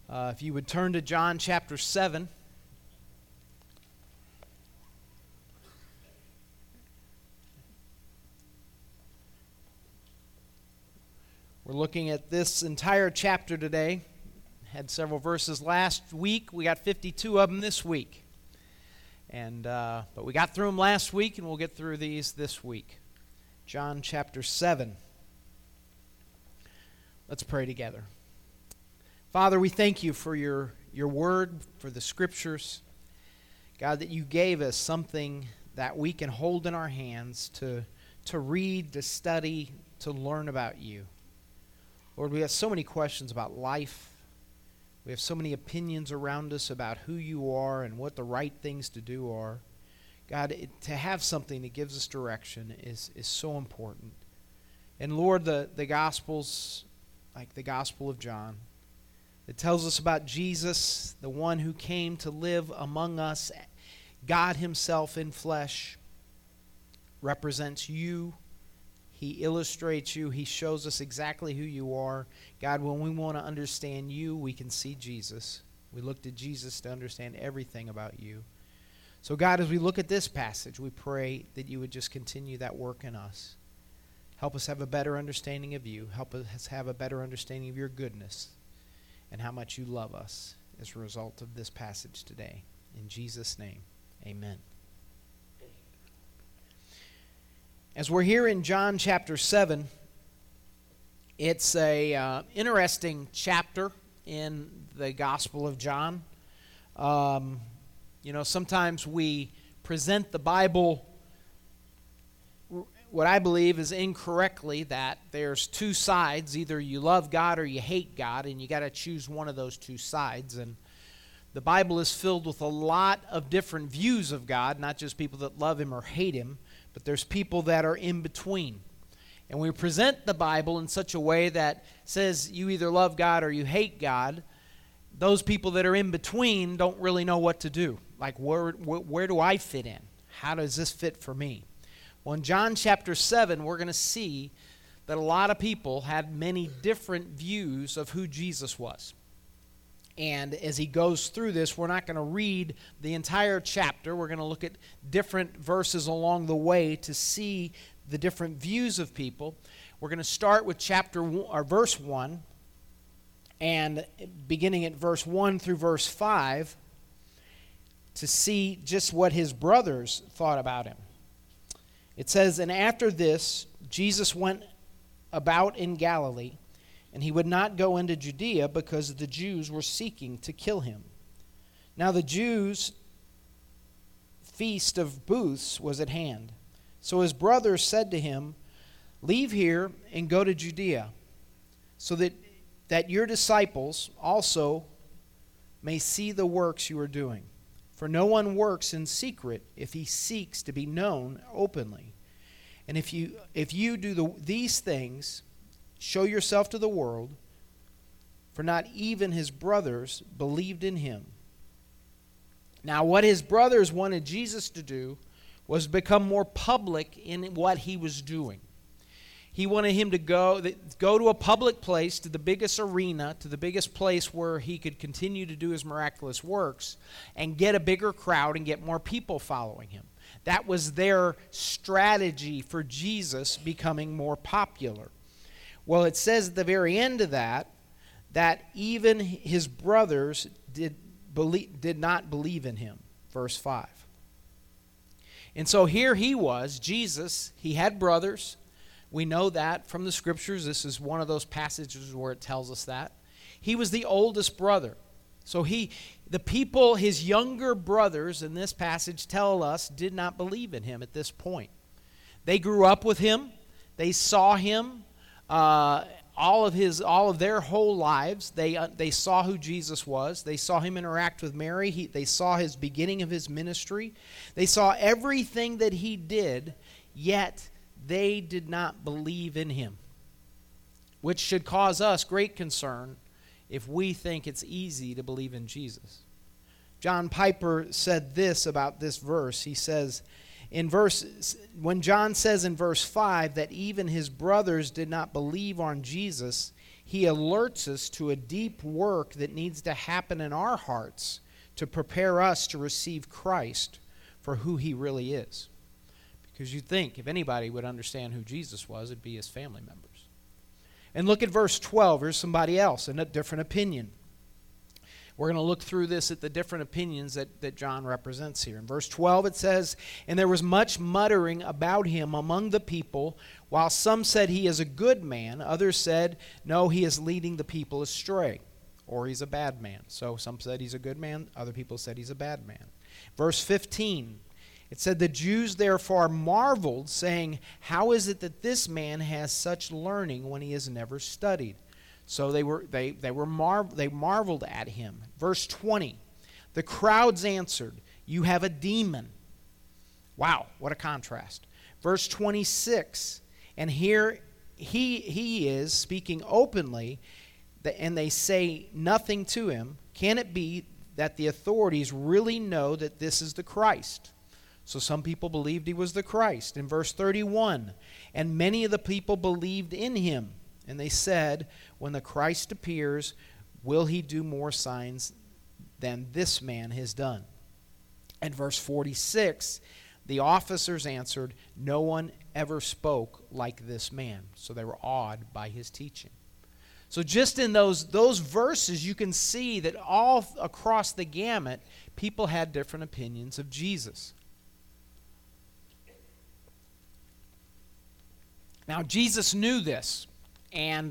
If you would turn to John chapter 7. We're looking at this entire chapter today. Had several verses last week. We got 52 of them this week. But we got through them last week, and we'll get through these this week. John chapter 7. Let's pray together. Father, we thank you for your word, for the scriptures. God, that you gave us something that we can hold in our hands to read, to study, to learn about you. Lord, we have so many questions about life. We have so many opinions around us about who you are and what the right things to do are. God, to have something that gives us direction is so important. And Lord, the Gospels, like the Gospel of John, it tells us about Jesus, the one who came to live among us. God himself in flesh represents you. He illustrates you. He shows us exactly who you are. God, when we want to understand you, we can see Jesus. We look to Jesus to understand everything about you. So God, as we look at this passage, we pray that you would just continue that work in us. Help us have a better understanding of you. Help us have a better understanding of your goodness and how much you love us as a result of this passage today. In Jesus' name, amen. As we're here in John chapter 7, it's a interesting chapter in the Gospel of John. Sometimes we present the Bible, what I believe is incorrectly, that there's two sides. Either you love God or you hate God, and you got to choose one of those two sides. And the Bible is filled with a lot of different views of God, not just people that love him or hate him, but there's people that are in between. And we present the Bible in such a way that says you either love God or you hate God. Those people that are in between don't really know what to do. Like, where do I fit in? How does this fit for me? Well, in John chapter 7, we're going to see that a lot of people had many different views of who Jesus was. And as he goes through this, we're not going to read the entire chapter. We're going to look at different verses along the way to see the different views of people. We're going to start with verse 1, and beginning at verse 1 through verse 5 to see just what his brothers thought about him. It says, "And after this, Jesus went about in Galilee, and he would not go into Judea because the Jews were seeking to kill him. Now the Jews' feast of booths was at hand. So his brothers said to him, 'Leave here and go to Judea, so that your disciples also may see the works you are doing. For no one works in secret if he seeks to be known openly. And if you do these things, show yourself to the world, for not even his brothers believed in him.' Now what his brothers wanted Jesus to do was become more public in what he was doing. He wanted him to go to a public place, to the biggest arena, to the biggest place where he could continue to do his miraculous works and get a bigger crowd and get more people following him. That was their strategy for Jesus becoming more popular. Well, it says at the very end of that even his brothers did not believe in him. Verse 5. And so here he was, Jesus. He had brothers. We know that from the scriptures. This is one of those passages where it tells us that. He was the oldest brother. So the people, his younger brothers in this passage tell us, did not believe in him at this point. They grew up with him. They saw him all of their whole lives. They saw who Jesus was. They saw him interact with Mary. They saw his beginning of his ministry. They saw everything that he did, yet they did not believe in him, which should cause us great concern if we think it's easy to believe in Jesus. John Piper said this about this verse. He says, when John says in verse 5 that even his brothers did not believe on Jesus, he alerts us to a deep work that needs to happen in our hearts to prepare us to receive Christ for who he really is. Because you think if anybody would understand who Jesus was, it'd be his family members. And look at verse 12. Here's somebody else in a different opinion. We're going to look through this at the different opinions that John represents here. In verse 12 it says, "And there was much muttering about him among the people, while some said he is a good man, others said, no, he is leading the people astray, or he's a bad man." So some said he's a good man, other people said he's a bad man. Verse 15, it said, "The Jews therefore marveled, saying, how is it that this man has such learning when he has never studied?" So they marveled at him. Verse 20, "The crowds answered, you have a demon." Wow, what a contrast. Verse 26, and here he is speaking openly, and they say nothing to him. Can it be that the authorities really know that this is the Christ? So some people believed he was the Christ. In verse 31, "And many of the people believed in him. And they said, when the Christ appears, will he do more signs than this man has done?" And verse 46, "The officers answered, no one ever spoke like this man." So they were awed by his teaching. So just in those verses, you can see that all across the gamut, people had different opinions of Jesus. Now, Jesus knew this. And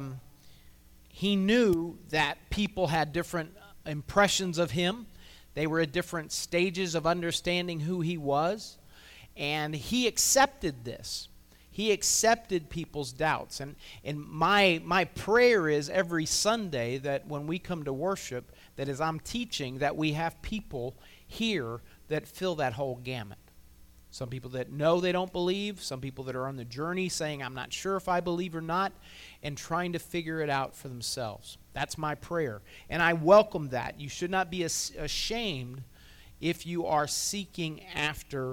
he knew that people had different impressions of him. They were at different stages of understanding who he was. And he accepted this. He accepted people's doubts. And my prayer is every Sunday that when we come to worship, that as I'm teaching, that we have people here that fill that whole gamut. Some people that know they don't believe, some people that are on the journey saying, I'm not sure if I believe or not, and trying to figure it out for themselves. That's my prayer. And I welcome that. You should not be ashamed if you are seeking after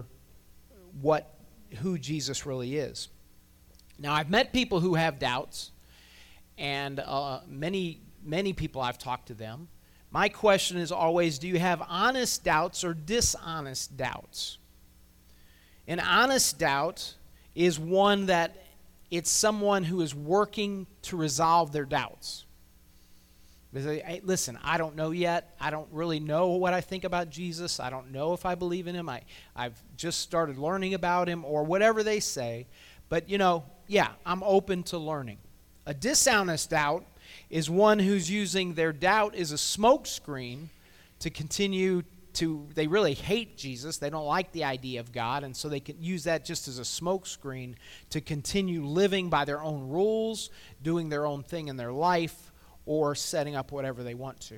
who Jesus really is. Now, I've met people who have doubts, and many people I've talked to them. My question is always, do you have honest doubts or dishonest doubts? An honest doubt is one that it's someone who is working to resolve their doubts. They say, hey, listen, I don't know yet. I don't really know what I think about Jesus. I don't know if I believe in him. I've just started learning about him, or whatever they say. But, I'm open to learning. A dishonest doubt is one who's using their doubt as a smokescreen to continue they really hate Jesus. They don't like the idea of God, and so they can use that just as a smokescreen to continue living by their own rules, doing their own thing in their life, or setting up whatever they want to.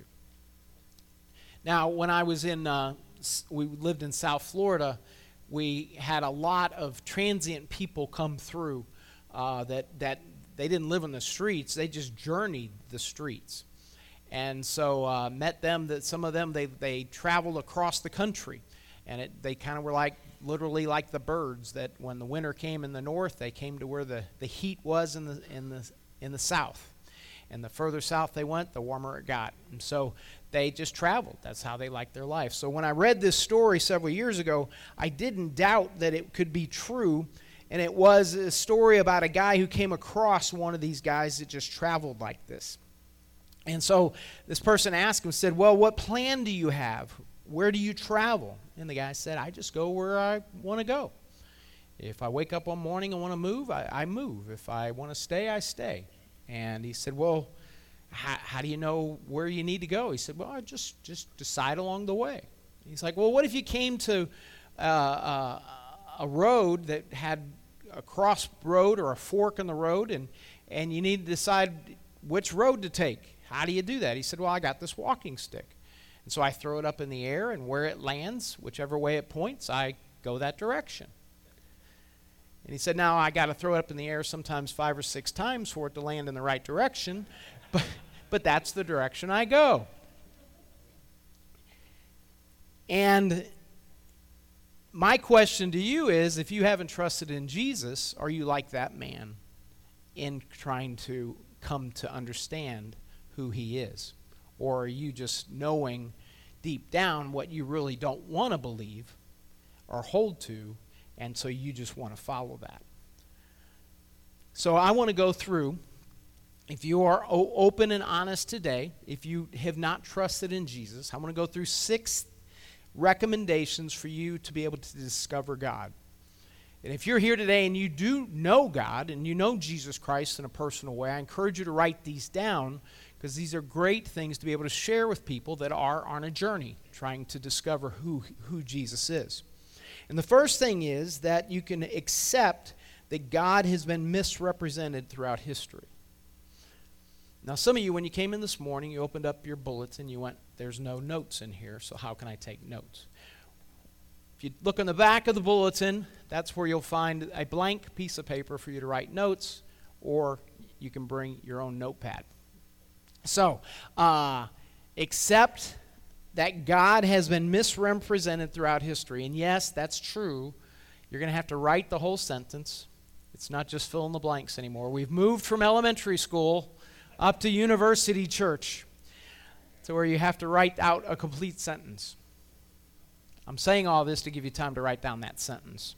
Now, when I was we lived in South Florida, we had a lot of transient people come through that they didn't live on the streets. They just journeyed the streets. And so met them, that some of them, they traveled across the country. And they kind of were literally like the birds, that when the winter came in the north, they came to where the heat was in the south. And the further south they went, the warmer it got. And so they just traveled. That's how they liked their life. So when I read this story several years ago, I didn't doubt that it could be true. And it was a story about a guy who came across one of these guys that just traveled like this. And so this person asked him, said, well, what plan do you have? Where do you travel? And the guy said, I just go where I want to go. If I wake up one morning and want to move, I move. If I want to stay, I stay. And he said, well, how do you know where you need to go? He said, well, I just decide along the way. He's like, well, what if you came to a road that had a cross road or a fork in the road, and you need to decide which road to take? How do you do that? He said, well, I got this walking stick. And so I throw it up in the air, and where it lands, whichever way it points, I go that direction. And he said, now I got to throw it up in the air sometimes 5 or 6 times for it to land in the right direction, but that's the direction I go. And my question to you is, if you haven't trusted in Jesus, are you like that man in trying to come to understand who he is? Or are you just knowing deep down what you really don't want to believe or hold to, and so you just want to follow that? So I want to go through, if you are open and honest today, if you have not trusted in Jesus, I want to go through 6 recommendations for you to be able to discover God. And if you're here today and you do know God and you know Jesus Christ in a personal way, I encourage you to write these down, because these are great things to be able to share with people that are on a journey trying to discover who Jesus is. And the first thing is that you can accept that God has been misrepresented throughout history. Now, some of you, when you came in this morning, you opened up your bulletin, you went, there's no notes in here, so how can I take notes? If you look on the back of the bulletin, that's where you'll find a blank piece of paper for you to write notes, or you can bring your own notepad. So, accept that God has been misrepresented throughout history. And yes, that's true. You're going to have to write the whole sentence. It's not just fill in the blanks anymore. We've moved from elementary school up to university church, to where you have to write out a complete sentence. I'm saying all this to give you time to write down that sentence.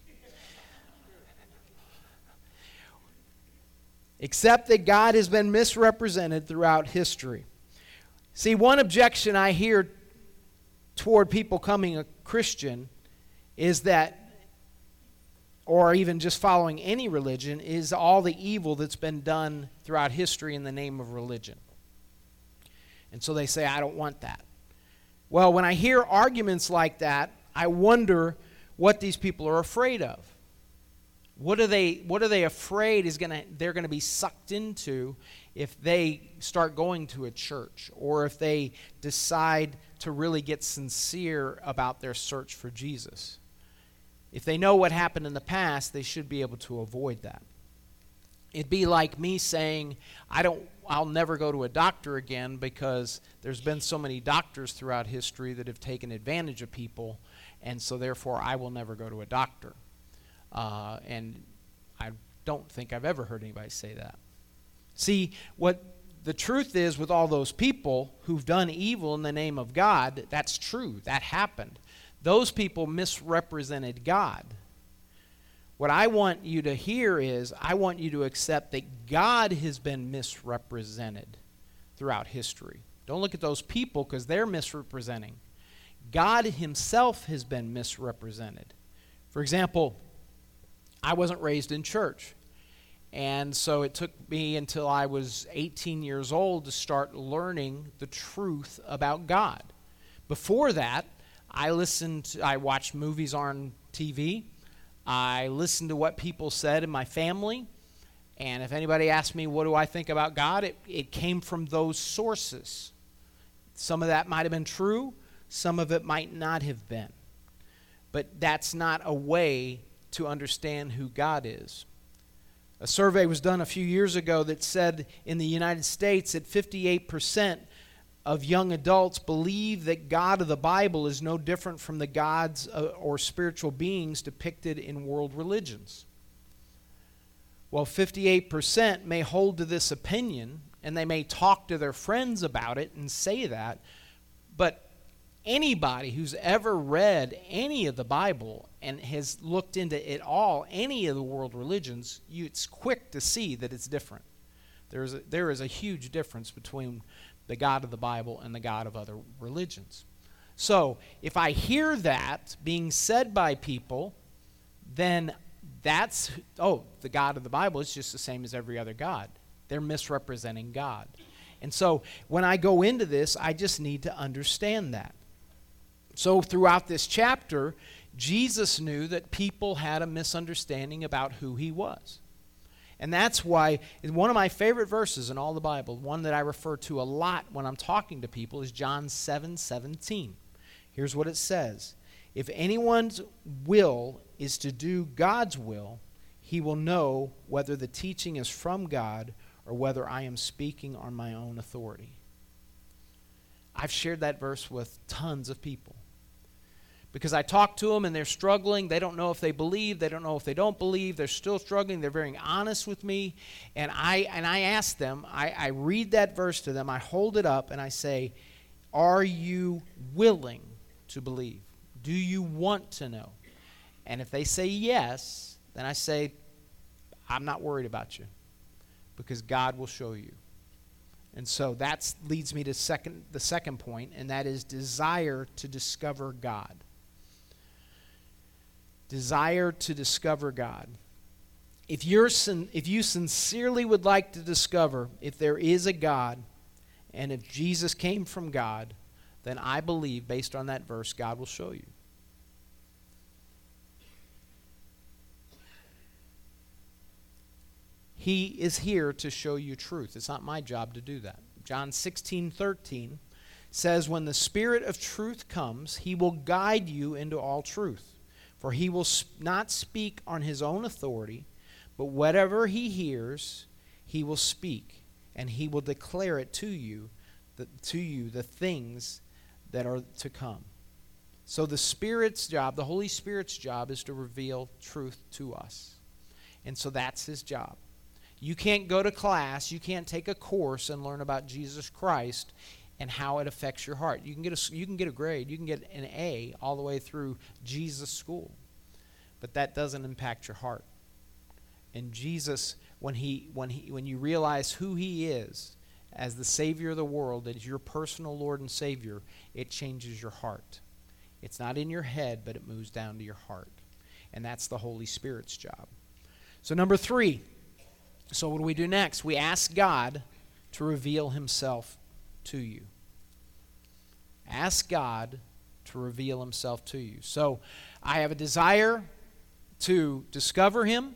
Except that God has been misrepresented throughout history. See, one objection I hear toward people becoming a Christian is that, or even just following any religion, is all the evil that's been done throughout history in the name of religion. And so they say, I don't want that. Well, when I hear arguments like that, I wonder what these people are afraid of. What are they afraid they're going to be sucked into if they start going to a church, or if they decide to really get sincere about their search for Jesus? If they know what happened in the past, they should be able to avoid that. It'd be like me saying, I'll never go to a doctor again because there's been so many doctors throughout history that have taken advantage of people, and so therefore I will never go to a doctor. And I don't think I've ever heard anybody say that. See, what the truth is with all those people who've done evil in the name of God, that's true. That happened. Those people misrepresented God. What I want you to hear is, I want you to accept that God has been misrepresented throughout history. Don't look at those people because they're misrepresenting. God himself has been misrepresented. For example, I wasn't raised in church. And so it took me until I was 18 years old to start learning the truth about God. Before that, I watched movies on TV. I listened to what people said in my family. And if anybody asked me, what do I think about God? It came from those sources. Some of that might have been true. Some of it might not have been. But that's not a way to understand who God is. A survey was done a few years ago that said in the United States that 58% of young adults believe that God of the Bible is no different from the gods or spiritual beings depicted in world religions. Well, 58% may hold to this opinion, and they may talk to their friends about it and say that, but anybody who's ever read any of the Bible and has looked into it all, any of the world religions, it's quick to see that it's different. There is a huge difference between the God of the Bible and the God of other religions. So, if I hear that being said by people, then the God of the Bible is just the same as every other God. They're misrepresenting God. And so, when I go into this, I just need to understand that. So throughout this chapter, Jesus knew that people had a misunderstanding about who he was. And that's why one of my favorite verses in all the Bible, one that I refer to a lot when I'm talking to people, is John 7:17. Here's what it says. If anyone's will is to do God's will, he will know whether the teaching is from God or whether I am speaking on my own authority. I've shared that verse with tons of people. Because I talk to them and they're struggling. They don't know if they believe. They don't know if they don't believe. They're still struggling. They're very honest with me. And I ask them, I read that verse to them. I hold it up and I say, are you willing to believe? Do you want to know? And if they say yes, then I say, I'm not worried about you because God will show you. And so that leads me to the second point, and that is desire to discover God. Desire to discover God. If you sincerely would like to discover if there is a God and if Jesus came from God, then I believe, based on that verse, God will show you. He is here to show you truth. It's not my job to do that. John 16:13 says, when the Spirit of truth comes, he will guide you into all truth. For he will not speak on his own authority, but whatever he hears, he will speak, and he will declare it to you the things that are to come. So the Spirit's job, the Holy Spirit's job, is to reveal truth to us. And so that's his job. You can't go to class, you can't take a course and learn about Jesus Christ and how it affects your heart. You can get a grade, you can get an A all the way through Jesus school, but that doesn't impact your heart. And Jesus, when you realize who he is as the Savior of the world, that is your personal Lord and Savior, it changes your heart. It's not in your head, but it moves down to your heart, and that's the Holy Spirit's job. So number 3. So what do we do next? We ask God to reveal himself to you. Ask God to reveal himself to you. So I have a desire to discover him,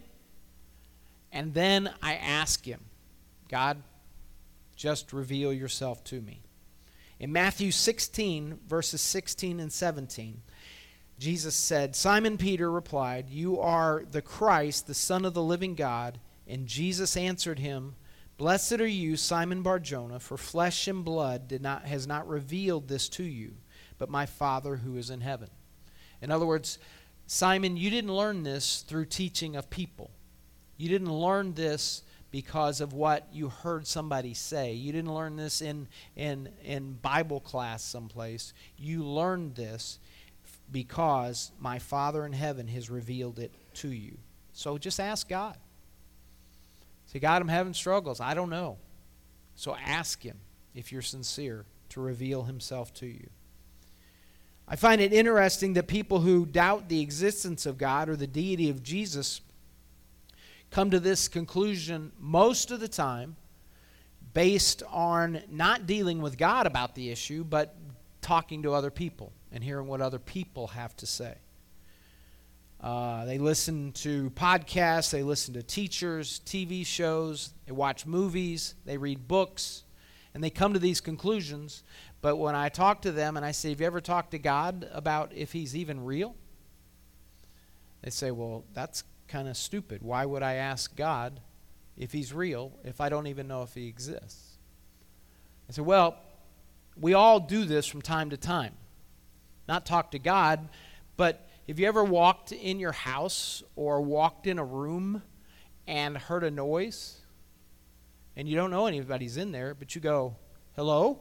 and then I ask him, God, just reveal yourself to me. In Matthew 16, verses 16 and 17, Jesus said, Simon Peter replied, you are the Christ, the Son of the living God. And Jesus answered him, blessed are you, Simon Bar-Jonah, for flesh and blood has not revealed this to you, but my Father who is in heaven. In other words, Simon, you didn't learn this through teaching of people. You didn't learn this because of what you heard somebody say. You didn't learn this in Bible class someplace. You learned this because my Father in heaven has revealed it to you. So just ask God. Say, God, I'm having struggles. I don't know. So ask him, if you're sincere, to reveal himself to you. I find it interesting that people who doubt the existence of God or the deity of Jesus come to this conclusion most of the time based on not dealing with God about the issue, but talking to other people and hearing what other people have to say. They listen to podcasts, they listen to teachers, TV shows, they watch movies, they read books, and they come to these conclusions. But when I talk to them and I say, have you ever talked to God about if he's even real? They say, well, that's kind of stupid. Why would I ask God if he's real if I don't even know if he exists? I say, well, we all do this from time to time. Not talk to God, but have you ever walked in your house or walked in a room and heard a noise? And you don't know anybody's in there, but you go, hello?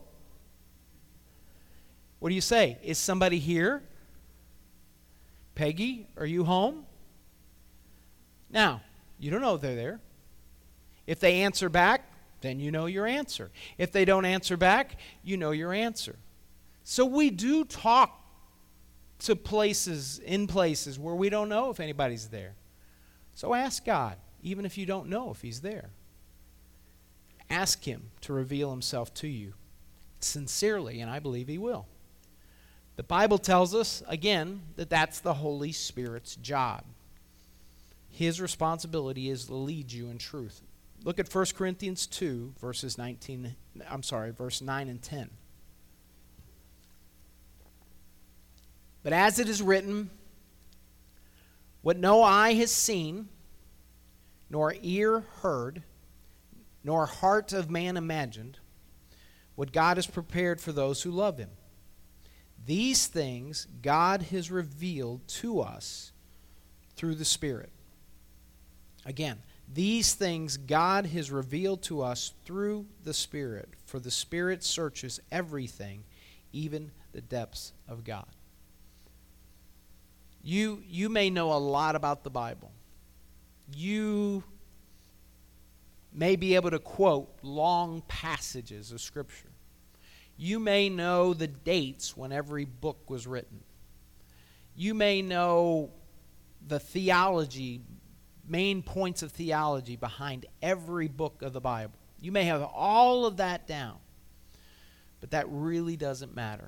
What do you say? Is somebody here? Peggy, are you home? Now, you don't know if they're there. If they answer back, then you know your answer. If they don't answer back, you know your answer. So we do talk to places where we don't know if anybody's there. So ask God, even if you don't know if he's there. Ask him to reveal himself to you sincerely, and I believe he will. The Bible tells us, again, that that's the Holy Spirit's job. His responsibility is to lead you in truth. Look at 1 Corinthians 2, verse 9 and 10. But as it is written, what no eye has seen, nor ear heard, nor heart of man imagined, what God has prepared for those who love him. These things God has revealed to us through the Spirit. Again, these things God has revealed to us through the Spirit, for the Spirit searches everything, even the depths of God. You may know a lot about the Bible. You may be able to quote long passages of Scripture. You may know the dates when every book was written. You may know the theology, main points of theology behind every book of the Bible. You may have all of that down, but that really doesn't matter.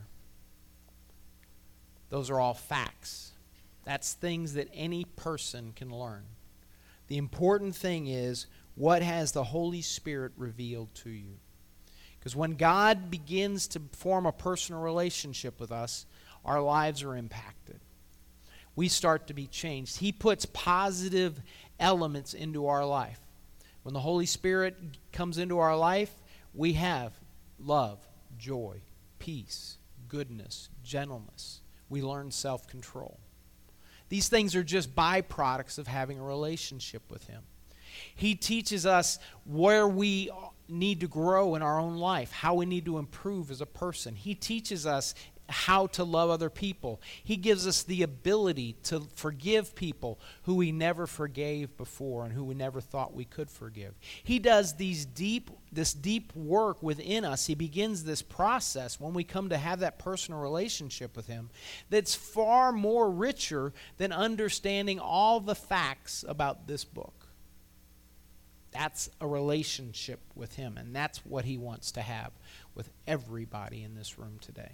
Those are all facts. That's things that any person can learn. The important thing is, what has the Holy Spirit revealed to you? Because when God begins to form a personal relationship with us, our lives are impacted. We start to be changed. He puts positive elements into our life. When the Holy Spirit comes into our life, we have love, joy, peace, goodness, gentleness. We learn self-control. These things are just byproducts of having a relationship with Him. He teaches us where we need to grow in our own life, how we need to improve as a person. He teaches us how to love other people. He gives us the ability to forgive people who we never forgave before and who we never thought we could forgive. He does this deep work within us. He begins this process when we come to have that personal relationship with Him that's far more richer than understanding all the facts about this book. That's a relationship with Him, and that's what He wants to have with everybody in this room today.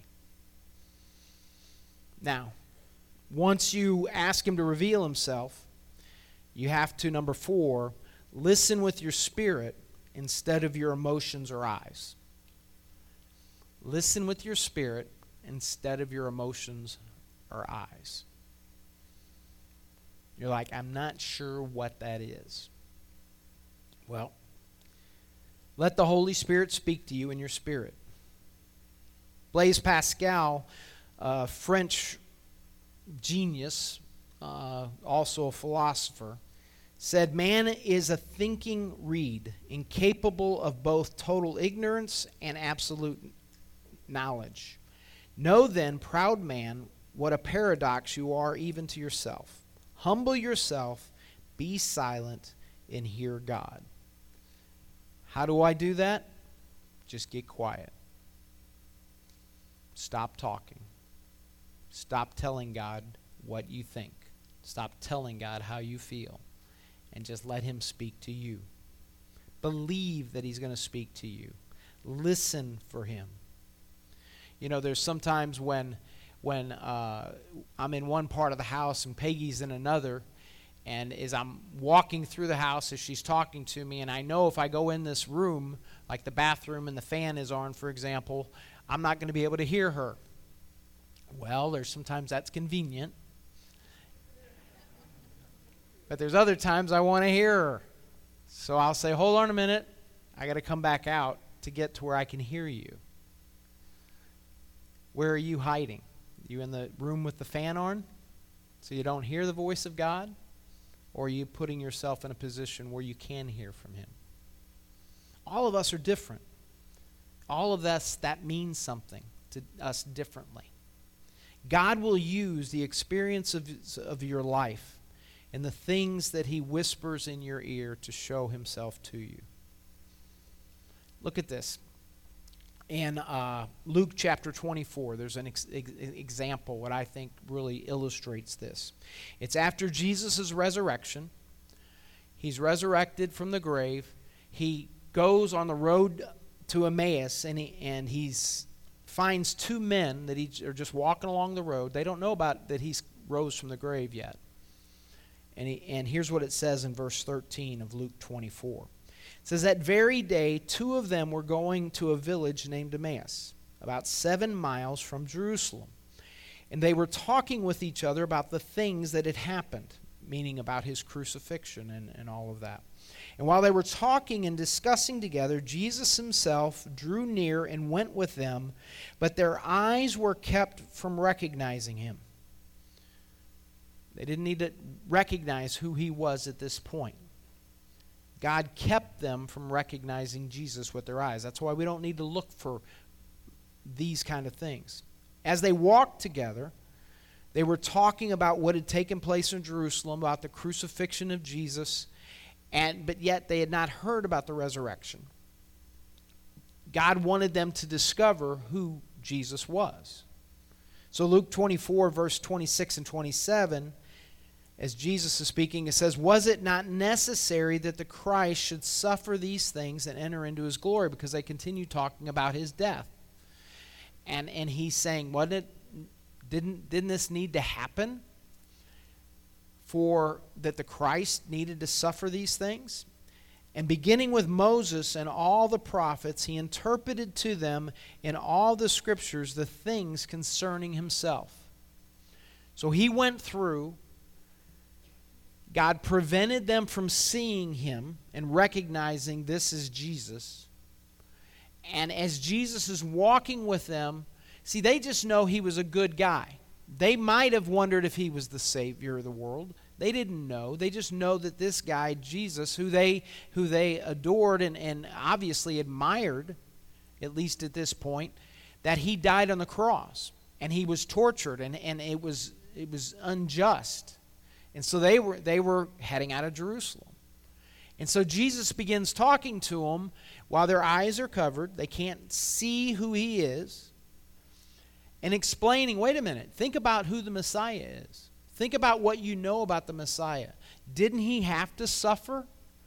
Now, once you ask Him to reveal Himself, you have to, number 4, listen with your spirit instead of your emotions or eyes. Listen with your spirit instead of your emotions or eyes. You're like, I'm not sure what that is. Well, let the Holy Spirit speak to you in your spirit. Blaise Pascal, a French genius, also a philosopher, said, "Man is a thinking reed, incapable of both total ignorance and absolute knowledge. Know then, proud man, what a paradox you are even to yourself. Humble yourself, be silent, and hear God." How do I do that? Just get quiet. Stop talking. Stop telling God what you think. Stop telling God how you feel. And just let Him speak to you. Believe that He's going to speak to you. Listen for Him. You know, there's sometimes when I'm in one part of the house and Peggy's in another, and as I'm walking through the house as she's talking to me, and I know if I go in this room, like the bathroom and the fan is on, for example, I'm not going to be able to hear her. Well, there's sometimes that's convenient. But there's other times I want to hear her. So I'll say, hold on a minute. I got to come back out to get to where I can hear you. Where are you hiding? You in the room with the fan on so you don't hear the voice of God? Or are you putting yourself in a position where you can hear from Him? All of us are different. All of us, that means something to us differently. God will use the experience of your life and the things that He whispers in your ear to show Himself to you. Look at this. In Luke chapter 24, there's an example what I think really illustrates this. It's after Jesus' resurrection. He's resurrected from the grave. He goes on the road to Emmaus, and he finds two men that are just walking along the road. They don't know about that he's rose from the grave yet. And here's what it says in verse 13 of Luke 24. It says, that very day, two of them were going to a village named Emmaus, about 7 miles from Jerusalem. And they were talking with each other about the things that had happened. meaning about his crucifixion and all of that. And while they were talking and discussing together, Jesus himself drew near and went with them, but their eyes were kept from recognizing him. They didn't need to recognize who he was at this point. God kept them from recognizing Jesus with their eyes. That's why we don't need to look for these kind of things. As they walked together, they were talking about what had taken place in Jerusalem, about the crucifixion of Jesus, but yet they had not heard about the resurrection. God wanted them to discover who Jesus was. So Luke 24, verse 26 and 27, as Jesus is speaking, it says, "Was it not necessary that the Christ should suffer these things and enter into his glory?" Because they continue talking about his death. And he's saying, didn't this need to happen for that the Christ needed to suffer these things? And beginning with Moses and all the prophets, he interpreted to them in all the scriptures the things concerning himself. So he went through. God prevented them from seeing him and recognizing this is Jesus. And as Jesus is walking with them, see, they just know he was a good guy. They might have wondered if he was the Savior of the world. They didn't know. They just know that this guy, Jesus, who they adored and obviously admired, at least at this point, that he died on the cross. And he was tortured, and it was unjust. And so they were heading out of Jerusalem. And so Jesus begins talking to them while their eyes are covered. They can't see who he is. And explaining, wait a minute, think about who the Messiah is. Think about what you know about the Messiah. Didn't he have to suffer?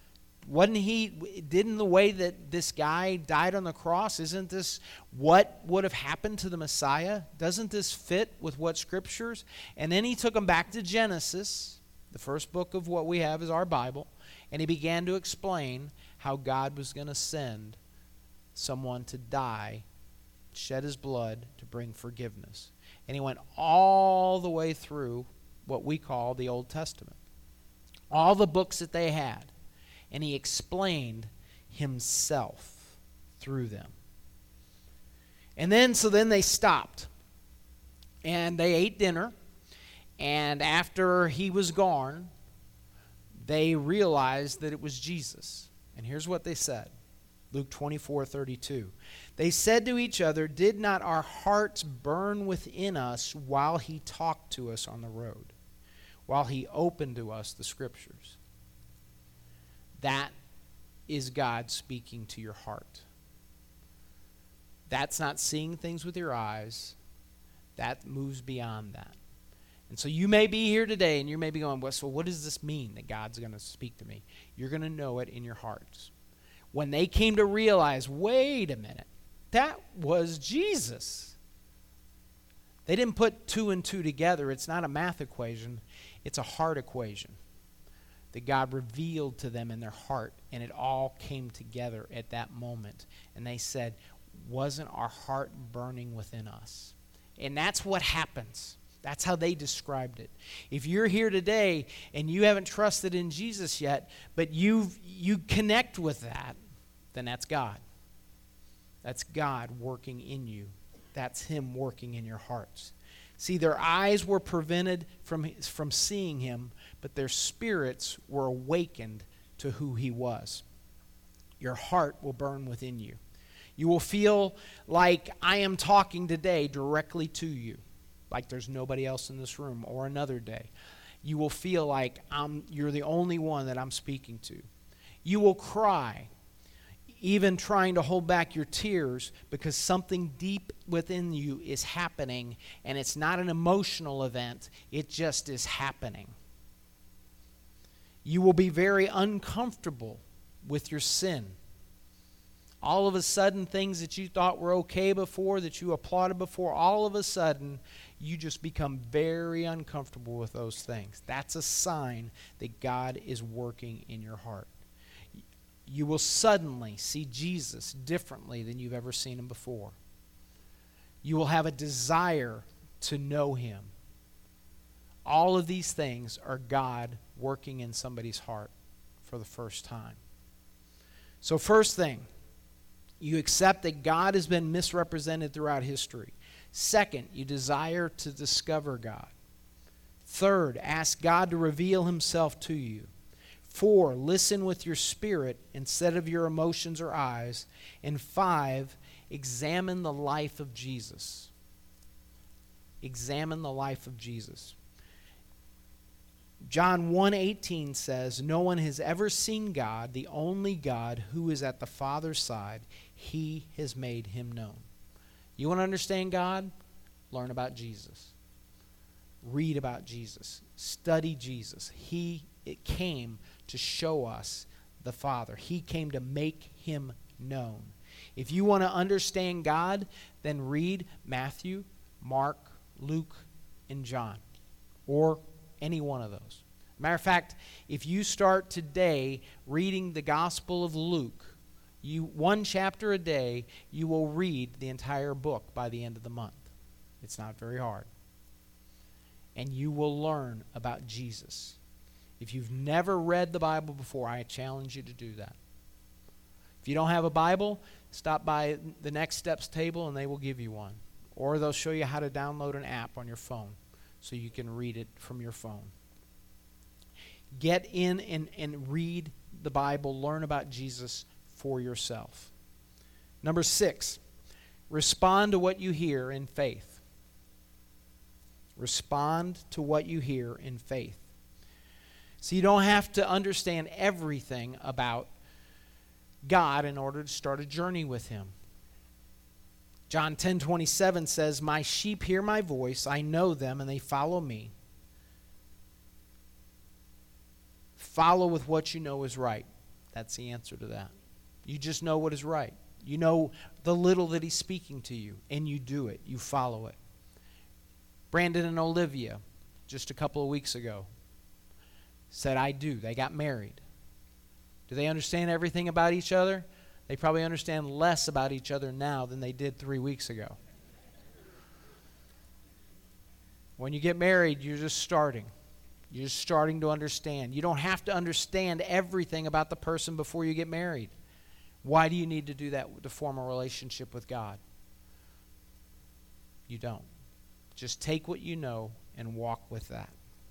Didn't the way that this guy died on the cross, isn't this what would have happened to the Messiah? Doesn't this fit with what scriptures? And then he took them back to Genesis. The first book of what we have is our Bible. And he began to explain how God was going to send someone to die, shed his blood to bring forgiveness. And he went all the way through what we call the Old Testament. All the books that they had. And he explained himself through them. And then they stopped. And they ate dinner. And after he was gone, they realized that it was Jesus. And here's what they said. Luke 24:32. They said to each other, "Did not our hearts burn within us while he talked to us on the road, while he opened to us the scriptures?" That is God speaking to your heart. That's not seeing things with your eyes. That moves beyond that. And so you may be here today and you may be going, well, so what does this mean that God's going to speak to me? You're going to know it in your hearts. When they came to realize, wait a minute, that was Jesus. They didn't put two and two together. It's not a math equation. It's a heart equation that God revealed to them in their heart, and it all came together at that moment. And they said, wasn't our heart burning within us? And that's what happens. That's how they described it. If you're here today and you haven't trusted in Jesus yet, but you connect with that, then that's God. That's God working in you. That's him working in your hearts. See, their eyes were prevented from seeing him, but their spirits were awakened to who he was. Your heart will burn within you. You will feel like I am talking today directly to you, like there's nobody else in this room, or another day. You will feel like you're the only one that I'm speaking to. You will cry, even trying to hold back your tears, because something deep within you is happening, and it's not an emotional event, it just is happening. You will be very uncomfortable with your sin. All of a sudden, things that you thought were okay before, that you applauded before, all of a sudden, you just become very uncomfortable with those things. That's a sign that God is working in your heart. You will suddenly see Jesus differently than you've ever seen him before. You will have a desire to know him All of these things are God working in somebody's heart for the first time. So first thing, you accept that God has been misrepresented throughout history. Second, you desire to discover God. Third, ask God to reveal himself to you. 4, listen with your spirit instead of your emotions or eyes. And 5, examine the life of Jesus. Examine the life of Jesus. John 1:18 says, "No one has ever seen God, the only God who is at the Father's side. He has made him known." You want to understand God? Learn about Jesus. Read about Jesus. Study Jesus. It came to show us the Father. He came to make him known. If you want to understand God, then read Matthew, Mark, Luke, and John, or any one of those. Matter of fact, if you start today reading the Gospel of Luke, one chapter a day, you will read the entire book by the end of the month. It's not very hard. And you will learn about Jesus. If you've never read the Bible before, I challenge you to do that. If you don't have a Bible, stop by the Next Steps table and they will give you one. Or they'll show you how to download an app on your phone so you can read it from your phone. Get in and read the Bible. Learn about Jesus for yourself. Number 6, respond to what you hear in faith. Respond to what you hear in faith. So you don't have to understand everything about God in order to start a journey with him. John 10:27 says, "My sheep hear my voice, I know them, and they follow me." Follow with what you know is right. That's the answer to that. You just know what is right. You know the little that he's speaking to you, and you do it. You follow it. Brandon and Olivia, just a couple of weeks ago, said, "I do." They got married. Do they understand everything about each other? They probably understand less about each other now than they did 3 weeks ago. When you get married, you're just starting. You're just starting to understand. You don't have to understand everything about the person before you get married. Why do you need to do that to form a relationship with God? You don't. Just take what you know and walk with that.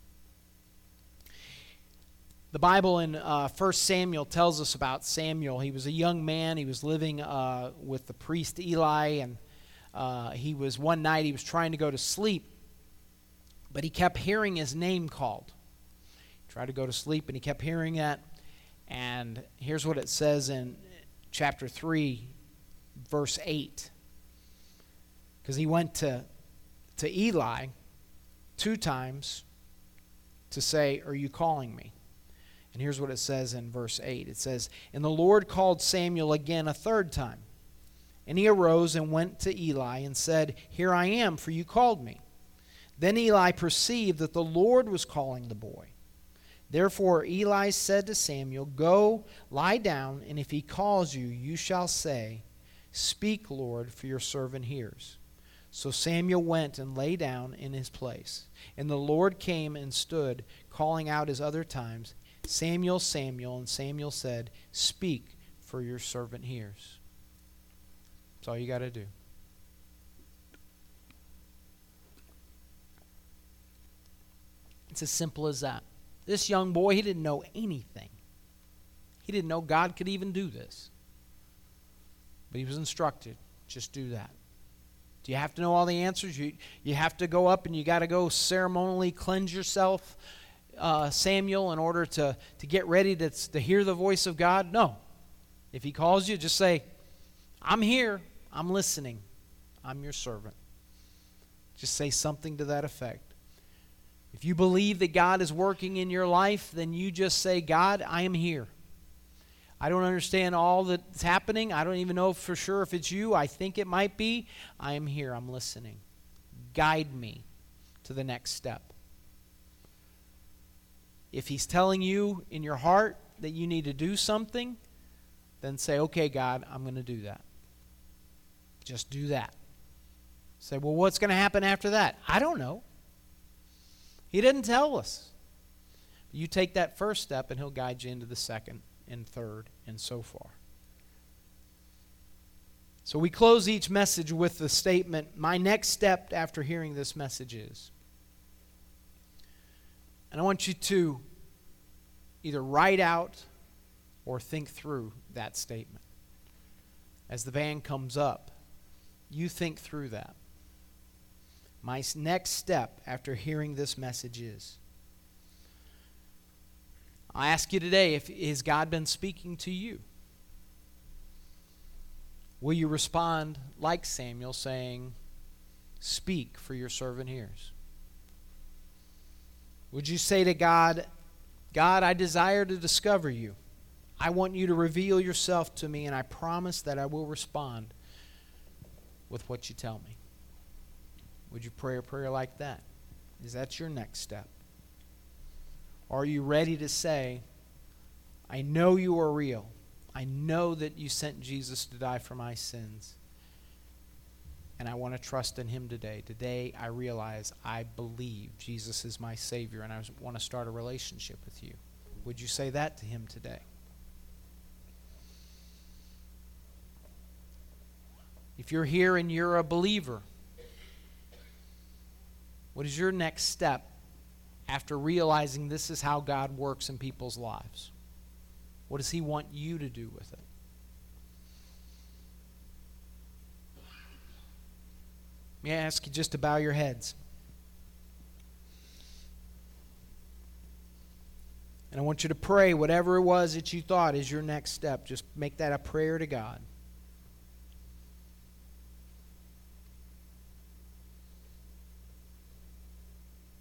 The Bible in 1 Samuel tells us about Samuel. He was a young man. He was living with the priest Eli, and one night he was trying to go to sleep, but he kept hearing his name called. He tried to go to sleep, and he kept hearing that. And here's what it says in chapter 3, verse 8. Because he went to Eli 2 times to say, "Are you calling me?" And here's what it says in verse 8. It says, "And the Lord called Samuel again a 3rd time. And he arose and went to Eli and said, 'Here I am, for you called me.' Then Eli perceived that the Lord was calling the boy. Therefore Eli said to Samuel, 'Go, lie down, and if he calls you, you shall say, "Speak, Lord, for your servant hears." So Samuel went and lay down in his place. And the Lord came and stood, calling out his other times, 'Samuel, Samuel.' And Samuel said, 'Speak, for your servant hears.'" That's all you got to do. It's as simple as that. This young boy, he didn't know anything. He didn't know God could even do this. But he was instructed, just do that. Do you have to know all the answers? You have to go up and you got to go ceremonially cleanse yourself, Samuel, in order to get ready to hear the voice of God? No. If he calls you, just say, "I'm here. I'm listening. I'm your servant." Just say something to that effect. If you believe that God is working in your life, then you just say, "God, I am here. I don't understand all that's happening. I don't even know for sure if it's you. I think it might be. I am here. I'm listening. Guide me to the next step." If he's telling you in your heart that you need to do something, then say, "Okay, God, I'm going to do that." Just do that. Say, "Well, what's going to happen after that?" I don't know. He didn't tell us. You take that first step and He'll guide you into the second and third and so far. So we close each message with the statement, my next step after hearing this message is. And I want you to either write out or think through that statement. As the band comes up, you think through that. My next step after hearing this message is. I ask you today, has God been speaking to you? Will you respond like Samuel, saying, speak, for your servant hears? Would you say to God, God, I desire to discover you. I want you to reveal yourself to me, and I promise that I will respond with what you tell me. Would you pray a prayer like that? Is that your next step? Are you ready to say, I know you are real. I know that you sent Jesus to die for my sins. And I want to trust in Him today. Today I realize I believe Jesus is my Savior and I want to start a relationship with you. Would you say that to Him today? If you're here and you're a believer, what is your next step after realizing this is how God works in people's lives? What does He want you to do with it? May I ask you just to bow your heads? And I want you to pray whatever it was that you thought is your next step. Just make that a prayer to God.